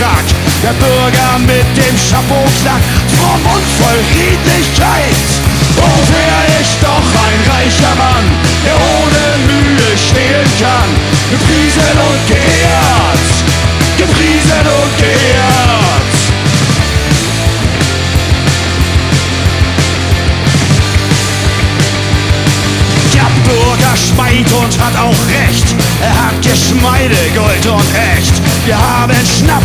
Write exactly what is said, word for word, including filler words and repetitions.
Frack. Der Bürger mit dem Chapeau-Klack, fromm und voll Friedlichkeit. Und er ist doch ein reicher Mann, der ohne Mühe stehlen kann. Gepriesen und geehrt, gepriesen und geehrt. Der Bürger schmeit und hat auch recht. Er hat Geschmeide, Gold und Echt. Wir haben Schnaps